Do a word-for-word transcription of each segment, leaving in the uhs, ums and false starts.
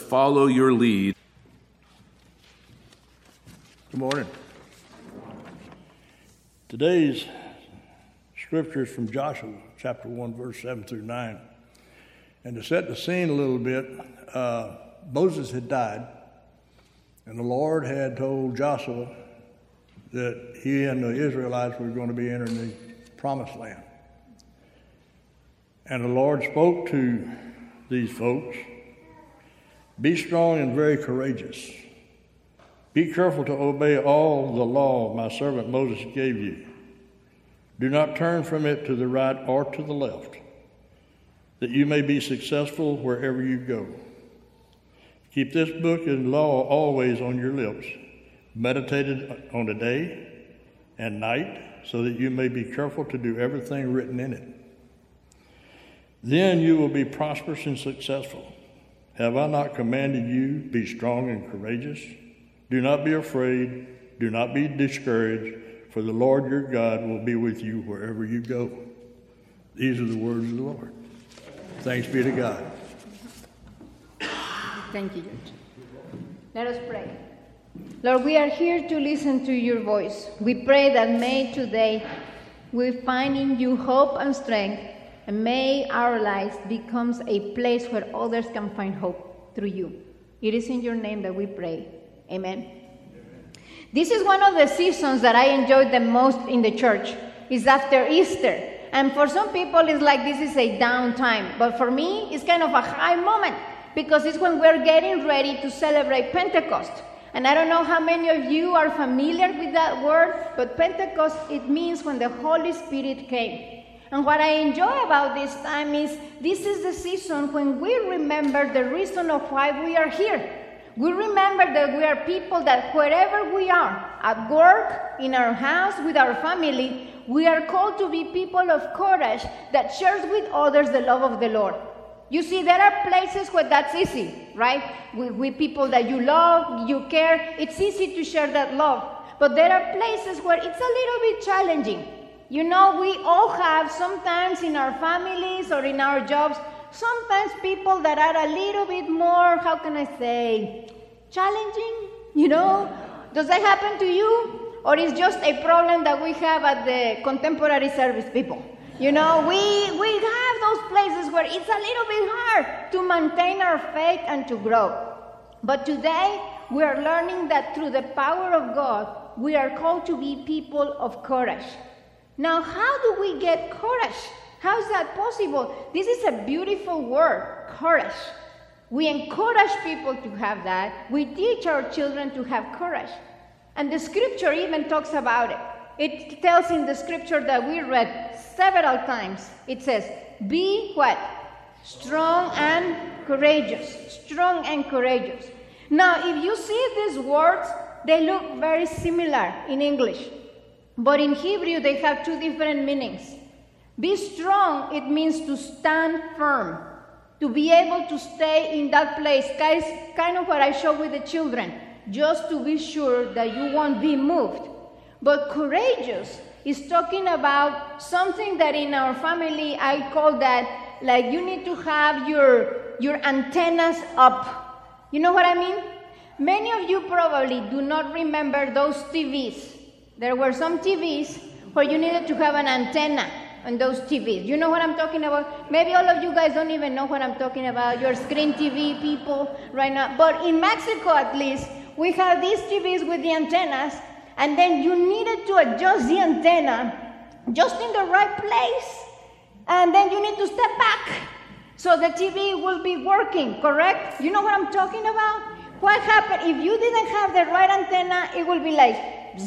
follow your lead. Good morning. Today's scripture is from Joshua, chapter one, verse seven through nine. And to set the scene a little bit, uh, Moses had died, and the Lord had told Joshua that he and the Israelites were going to be entering the promised land. And the Lord spoke to these folks, "Be strong and very courageous. Be careful to obey all the law my servant Moses gave you. Do not turn from it to the right or to the left, that you may be successful wherever you go. Keep this book and law always on your lips. Meditate it on the day and night, so that you may be careful to do everything written in it. Then you will be prosperous and successful. Have I not commanded you, be strong and courageous? Do not be afraid, do not be discouraged, for the Lord your God will be with you wherever you go." These are the words of the Lord. Thanks be to God. Thank you, George. Let us pray. Lord, we are here to listen to your voice. We pray that may today we find in you hope and strength, and may our lives become a place where others can find hope through you. It is in your name that we pray. Amen. This is one of the seasons that I enjoy the most in the church. It's after Easter. And for some people, it's like this is a downtime. But for me, it's kind of a high moment, because it's when we're getting ready to celebrate Pentecost. And I don't know how many of you are familiar with that word, but Pentecost, it means when the Holy Spirit came. And what I enjoy about this time is this is the season when we remember the reason of why we are here. We remember that we are people that wherever we are, at work, in our house, with our family, we are called to be people of courage that shares with others the love of the Lord. You see, there are places where that's easy, right? With, with people that you love, you care, it's easy to share that love. But there are places where it's a little bit challenging. You know, we all have sometimes in our families or in our jobs, sometimes people that are a little bit more, how can I say, challenging, you know? Does that happen to you? Or is just a problem that we have at the contemporary service people? You know, we, we have those places where it's a little bit hard to maintain our faith and to grow. But today, we are learning that through the power of God, we are called to be people of courage. Now, how do we get courage? How is that possible? This is a beautiful word, courage. We encourage people to have that. We teach our children to have courage. And the scripture even talks about it. It tells in the scripture that we read several times, it says, be what? Strong and courageous. Strong and courageous. Now, if you see these words, they look very similar in English. But in Hebrew, they have two different meanings. Be strong, it means to stand firm, to be able to stay in that place. Guys, kind of what I show with the children, just to be sure that you won't be moved. But courageous is talking about something that in our family, I call that, like you need to have your, your antennas up. You know what I mean? Many of you probably do not remember those T Vs. There were some T Vs where you needed to have an antenna on those T Vs. You know what I'm talking about? Maybe all of you guys don't even know what I'm talking about. You're screen T V people right now. But in Mexico, at least, we have these T Vs with the antennas, and then you needed to adjust the antenna just in the right place, and then you need to step back so the T V will be working, correct? You know what I'm talking about? What happened if you didn't have the right antenna? It will be like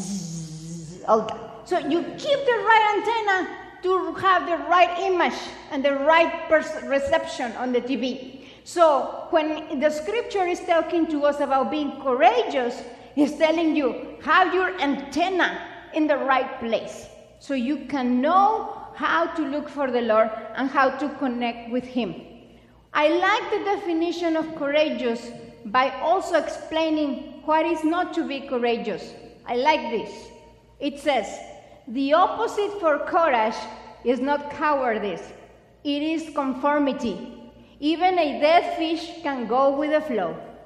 bzzz, all that. So you keep the right antenna to have the right image and the right pers- reception on the T V. So when the scripture is talking to us about being courageous, it's telling you, have your antenna in the right place so you can know how to look for the Lord and how to connect with Him. I like the definition of courageous by also explaining what is not to be courageous. I like this. It says, the opposite for courage is not cowardice. It is conformity. Even a dead fish can go with the flow.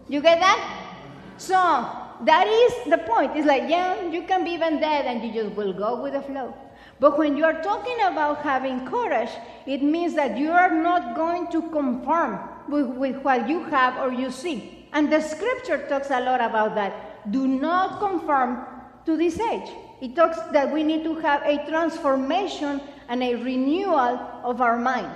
You get that? So that is the point. It's like, yeah, you can be even dead and you just will go with the flow. But when you are talking about having courage, it means that you are not going to conform with, with what you have or you see. And the scripture talks a lot about that. Do not conform to this age. It talks that we need to have a transformation and a renewal of our mind.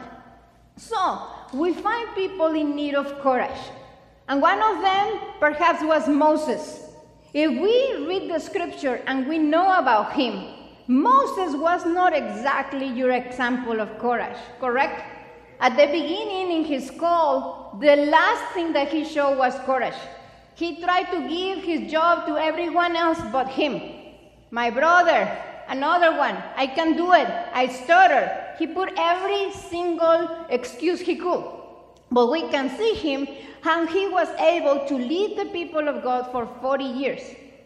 So we find people in need of courage. And one of them perhaps was Moses. If we read the scripture and we know about him, Moses was not exactly your example of courage, correct? At the beginning in his call, the last thing that he showed was courage. He tried to give his job to everyone else but him. My brother, another one, I can do it, I stutter. He put every single excuse he could. But we can see him, and he was able to lead the people of God for forty years.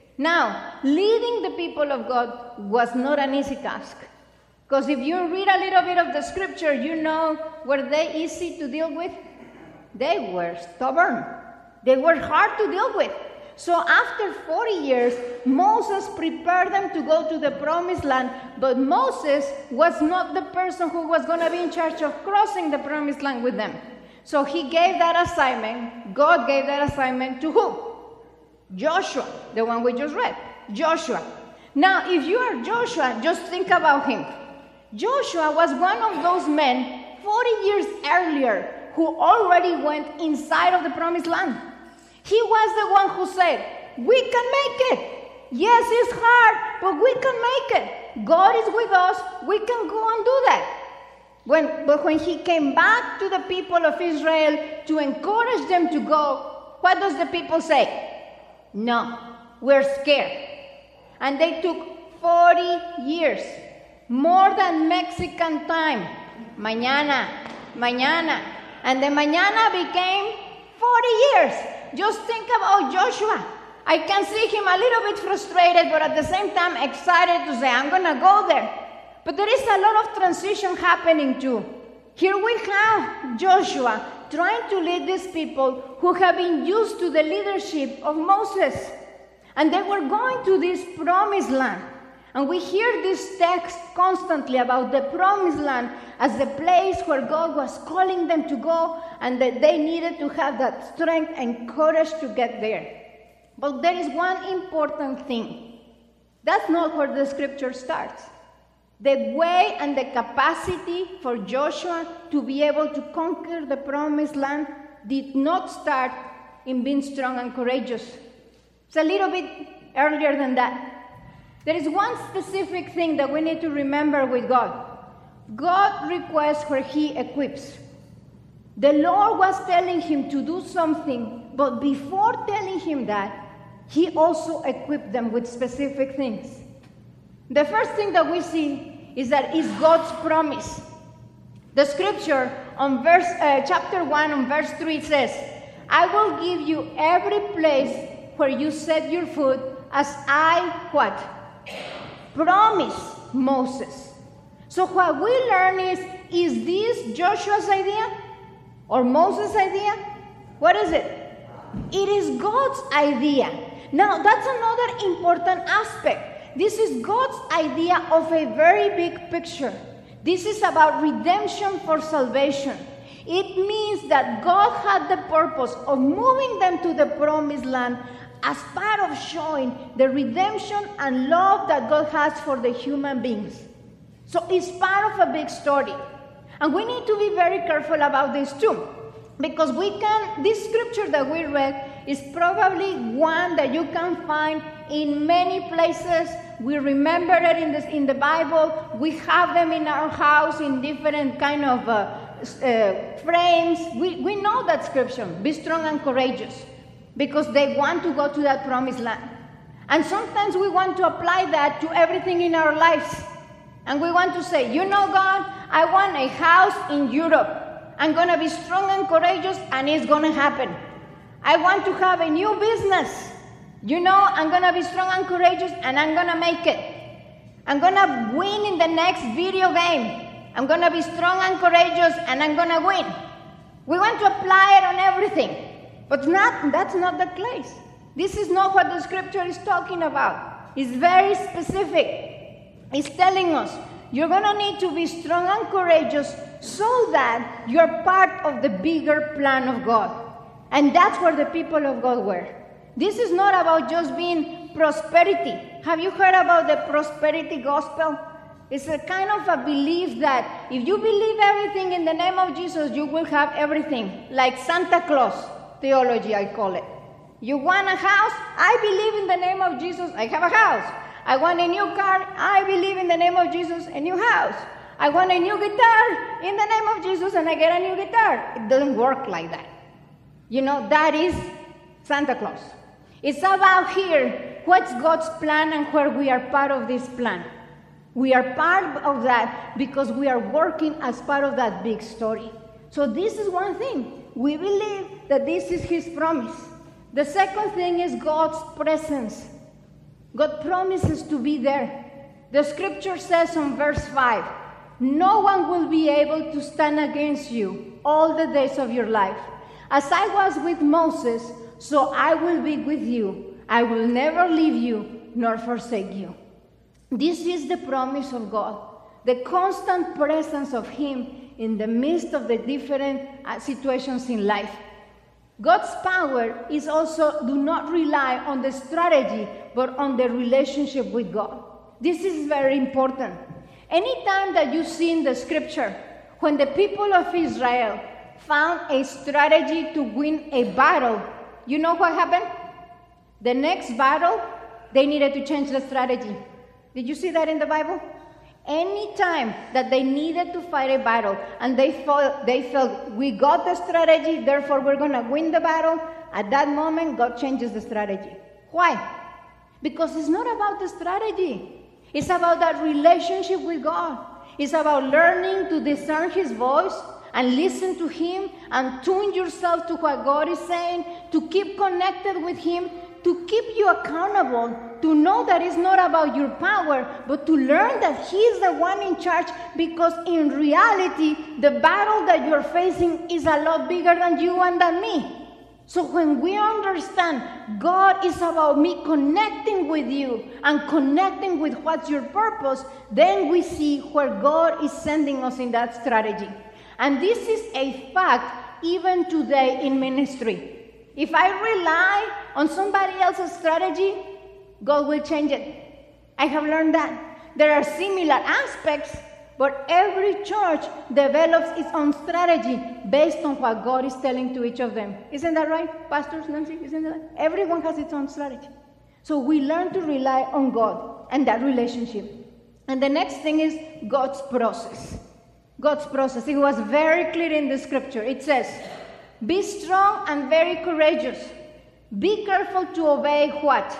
Now, leading the people of God was not an easy task. Because if you read a little bit of the scripture, you know, were they easy to deal with? They were stubborn. They were hard to deal with. So after forty years, Moses prepared them to go to the promised land, but Moses was not the person who was going to be in charge of crossing the promised land with them. So he gave that assignment, God gave that assignment to who? Joshua, the one we just read, Joshua. Now, if you are Joshua, just think about him. Joshua was one of those men forty years earlier who already went inside of the promised land. He was the one who said, we can make it. Yes, it's hard, but we can make it. God is with us. We can go and do that. When, but when he came back to the people of Israel to encourage them to go, what does the people say? No, we're scared. And they took forty years, more than Mexican time. Mañana, mañana. And the mañana became forty years. Just think about Joshua. I can see him a little bit frustrated, but at the same time excited to say, I'm going to go there. But there is a lot of transition happening too. Here we have Joshua trying to lead these people who have been used to the leadership of Moses. And they were going to this promised land. And we hear this text constantly about the promised land as the place where God was calling them to go, and that they needed to have that strength and courage to get there. But there is one important thing. That's not where the scripture starts. The way and the capacity for Joshua to be able to conquer the promised land did not start in being strong and courageous. It's a little bit earlier than that. There is one specific thing that we need to remember with God. God requests where he equips. The Lord was telling him to do something, but before telling him that, he also equipped them with specific things. The first thing that we see is that it's God's promise. The scripture on verse, uh, chapter one on verse three says, I will give you every place where you set your foot as I, what? Promise Moses. So what we learn is, is this Joshua's idea or Moses' idea? What is it? It is God's idea. Now that's another important aspect. This is God's idea of a very big picture. This is about redemption for salvation. It means that God had the purpose of moving them to the promised land as part of showing the redemption and love that God has for the human beings. So it's part of a big story. And we need to be very careful about this too. Because we can, this scripture that we read is probably one that you can find in many places. We remember it in, this, in the Bible. We have them in our house in different kind of uh, uh, frames. We, we know that scripture, be strong and courageous, because they want to go to that promised land. And sometimes we want to apply that to everything in our lives. And we want to say, you know, God, I want a house in Europe. I'm going to be strong and courageous, and it's going to happen. I want to have a new business. You know, I'm going to be strong and courageous, and I'm going to make it. I'm going to win in the next video game. I'm going to be strong and courageous, and I'm going to win. We want to apply it on everything. But not, that's not the case. This is not what the scripture is talking about. It's very specific. It's telling us you're going to need to be strong and courageous so that you're part of the bigger plan of God. And that's where the people of God were. This is not about just being prosperity. Have you heard about the prosperity gospel? It's a kind of a belief that if you believe everything in the name of Jesus, you will have everything. Like Santa Claus theology, I call it. You want a house? I believe in the name of Jesus, I have a house. I want a new car? I believe in the name of Jesus, a new house. I want a new guitar in the name of Jesus, and I get a new guitar. It doesn't work like that. You know, that is Santa Claus. It's about here, what's God's plan and where we are part of this plan. We are part of that because we are working as part of that big story. So this is one thing. We believe that this is His promise. The second thing is God's presence. God promises to be there. The scripture says on verse five, no one will be able to stand against you all the days of your life. As I was with Moses, so I will be with you. I will never leave you nor forsake you. This is the promise of God, the constant presence of Him in the midst of the different situations in life. God's power is also, do not rely on the strategy, but on the relationship with God. This is very important. Anytime that you see in the scripture, when the people of Israel found a strategy to win a battle, you know what happened? The next battle, they needed to change the strategy. Did you see that in the Bible? Anytime that they needed to fight a battle and they felt, they felt we got the strategy, therefore we're going to win the battle, at that moment God changes the strategy. Why? Because it's not about the strategy. It's about that relationship with God. It's about learning to discern His voice and listen to Him and tune yourself to what God is saying, to keep connected with Him, to keep you accountable, to know that it's not about your power, but to learn that He is the one in charge, because in reality, the battle that you're facing is a lot bigger than you and than me. So when we understand God is about me connecting with you and connecting with what's your purpose, then we see where God is sending us in that strategy. And this is a fact even today in ministry. If I rely on somebody else's strategy, God will change it. I have learned that. There are similar aspects, but every church develops its own strategy based on what God is telling to each of them. Isn't that right, Pastors, Nancy? Isn't that right? Everyone has its own strategy. So we learn to rely on God and that relationship. And the next thing is God's process. God's process. It was very clear in the scripture. It says, be strong and very courageous. Be careful to obey what?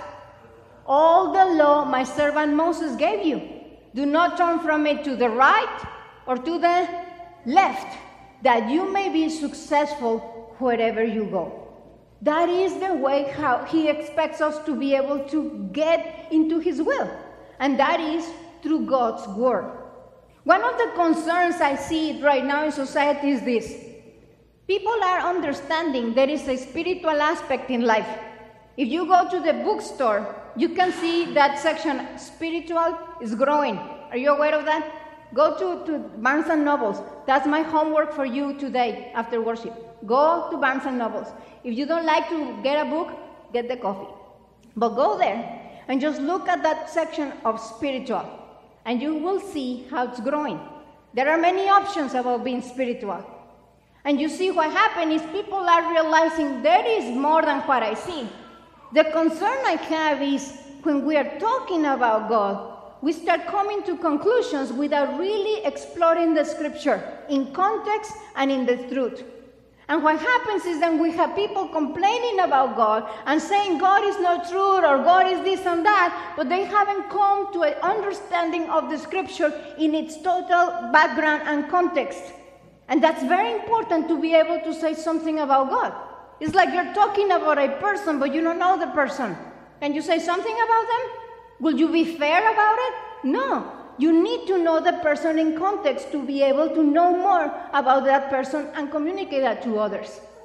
All the law my servant Moses gave you. Do not turn from it to the right or to the left, that you may be successful wherever you go. That is the way how He expects us to be able to get into His will, and that is through God's word. One of the concerns I see right now in society is this. People are understanding there is a spiritual aspect in life. If you go to the bookstore, you can see that section, spiritual, is growing. Are you aware of that? Go to, to Barnes and Nobles. That's my homework for you today after worship. Go to Barnes and Nobles. If you don't like to get a book, get the coffee. But go there and just look at that section of spiritual, and you will see how it's growing. There are many options about being spiritual. And you see what happened is people are realizing there is more than what I see. The concern I have is when we are talking about God, we start coming to conclusions without really exploring the scripture in context and in the truth. And what happens is then we have people complaining about God and saying God is not true or God is this and that, but they haven't come to an understanding of the scripture in its total background and context. And that's very important to be able to say something about God. It's like you're talking about a person, but you don't know the person. Can you say something about them? Will you be fair about it? No. You need to know the person in context to be able to know more about that person and communicate that to others.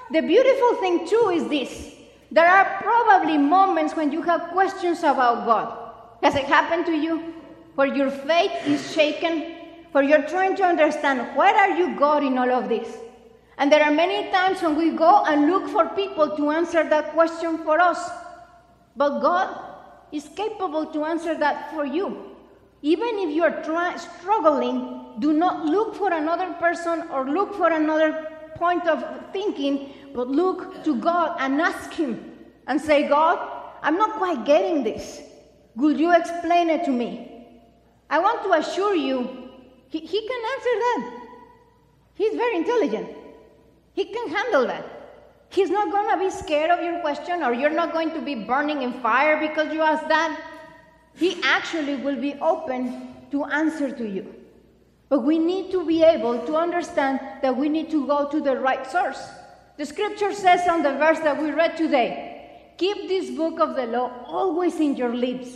the beautiful thing too is this. There are probably moments when you have questions about God. Has it happened to you? Where your faith is shaken? Where you're trying to understand, where are you, God, in all of this? And there are many times when we go and look for people to answer that question for us. But God is capable to answer that for you. Even if you are try- struggling, do not look for another person or look for another point of thinking, but look to God and ask Him and say, God, I'm not quite getting this. Would you explain it to me? I want to assure you, he, he can answer that. He's very intelligent. He can handle that. He's not going to be scared of your question, or you're not going to be burning in fire because you asked that. He actually will be open to answer to you. But we need to be able to understand that we need to go to the right source. The scripture says on the verse that we read today, keep this book of the law always in your lips.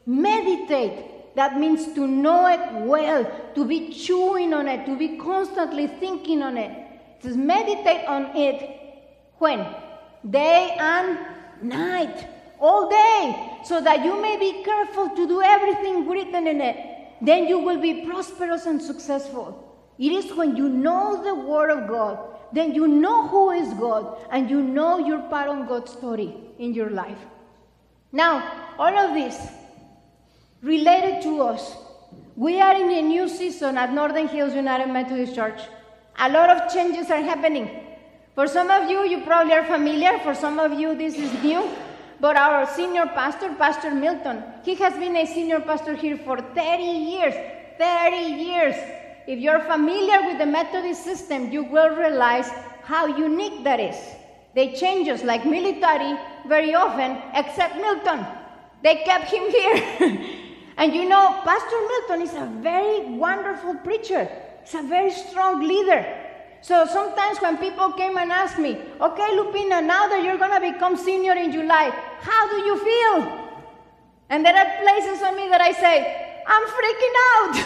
Meditate. That means to know it well, to be chewing on it, to be constantly thinking on it. It says meditate on it when? Day and night. All day. So that you may be careful to do everything written in it. Then you will be prosperous and successful. It is when you know the Word of God, then you know who is God, and you know you're part of God's story in your life. Now, all of this related to us. We are in a new season at Northern Hills United Methodist Church. A lot of changes are happening. For some of you, you probably are familiar. For some of you, this is new. But our senior pastor, Pastor Milton, he has been a senior pastor here for thirty years. thirty years. If you're familiar with the Methodist system, you will realize how unique that is. They change us like military very often, except Milton. They kept him here. And you know, Pastor Milton is a very wonderful preacher. He's a very strong leader. So sometimes when people came and asked me, okay, Lupina, now that you're going to become senior in July, how do you feel? And there are places on me that I say, I'm freaking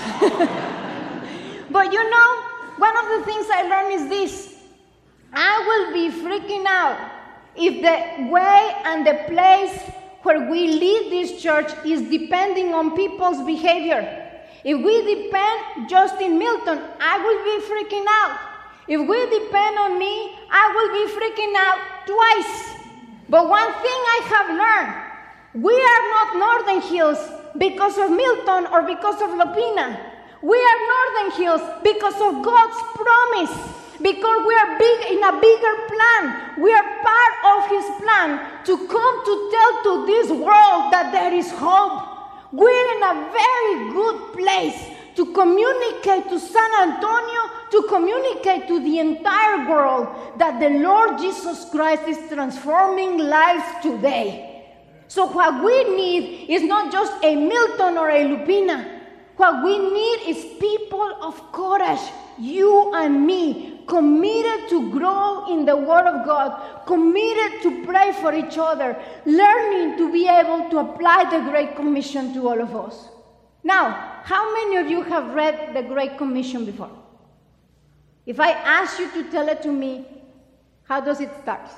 out. But you know, one of the things I learned is this. I will be freaking out if the way and the place where we lead this church is depending on people's behavior. If we depend just in Milton, I will be freaking out. If we depend on me, I will be freaking out twice. But one thing I have learned, we are not Northern Hills because of Milton or because of Lupina. We are Northern Hills because of God's promise. Because we are big in a bigger plan. We are part of His plan to come to tell to this world that there is hope. We're in a very good place to communicate to San Antonio, to communicate to the entire world that the Lord Jesus Christ is transforming lives today. So what we need is not just a Milton or a Lupina. What we need is people of courage, you and me, committed to grow in the Word of God, committed to pray for each other, learning to be able to apply the Great Commission to all of us. Now, how many of you have read the Great Commission before? If I ask you to tell it to me, how does it start?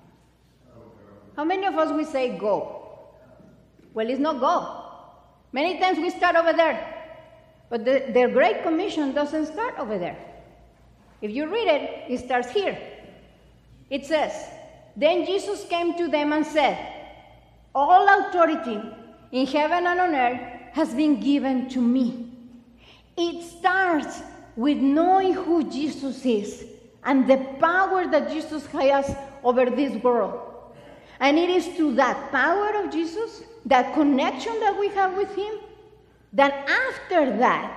How many of us will say go? Well, it's not go. Many times we start over there. But the, the Great Commission doesn't start over there. If you read it, it starts here. It says, then Jesus came to them and said, all authority in heaven and on earth has been given to me. It starts with knowing who Jesus is and the power that Jesus has over this world. And it is through that power of Jesus, that connection that we have with Him, that after that,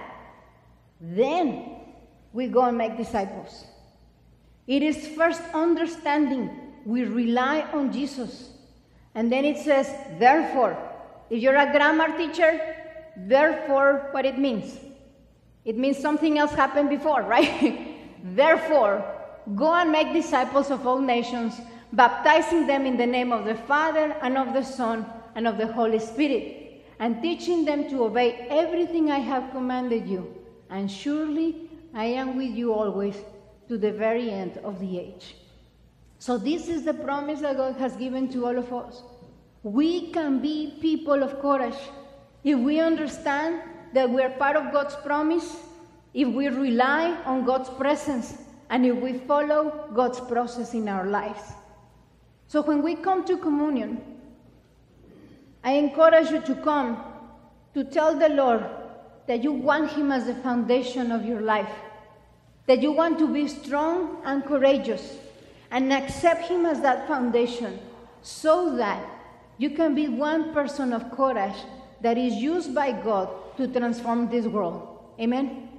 then we go and make disciples. It is first understanding. We rely on Jesus. And then it says, therefore, if you're a grammar teacher, therefore, what it means? It means something else happened before, right? Therefore, go and make disciples of all nations, baptizing them in the name of the Father and of the Son and of the Holy Spirit, and teaching them to obey everything I have commanded you. And surely I am with you always to the very end of the age. So this is the promise that God has given to all of us. We can be people of courage if we understand that we are part of God's promise, if we rely on God's presence, and if we follow God's process in our lives. So when we come to communion, I encourage you to come to tell the Lord that you want Him as the foundation of your life, that you want to be strong and courageous, and accept Him as that foundation, so that you can be one person of courage that is used by God to transform this world. Amen?